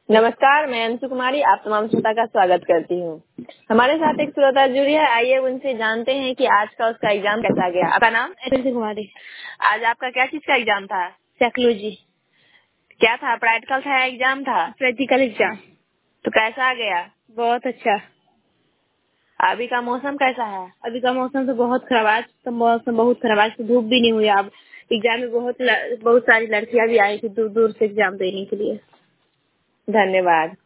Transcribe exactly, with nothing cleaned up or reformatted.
नमस्कार, मैं अंशु कुमारी आप तमाम श्रोता का स्वागत करती हूँ। हमारे साथ एक श्रोता जुड़ी है, आइए उनसे जानते हैं कि आज का उसका एग्जाम कैसा गया। आपका नाम? अंशु कुमारी। आज आपका क्या चीज का एग्जाम था? साइकोलॉजी। क्या था, प्रैक्टिकल था या एग्जाम था? Practical exam. तो कैसा गया? बहुत अच्छा। अभी का मौसम कैसा है? अभी का मौसम तो बहुत खराब, आज तो मौसम बहुत खराब, आज तो धूप भी नहीं हुई। अब एग्जाम में बहुत बहुत सारी लड़कियां भी आई थी दूर दूर से एग्जाम देने के लिए। धन्यवाद।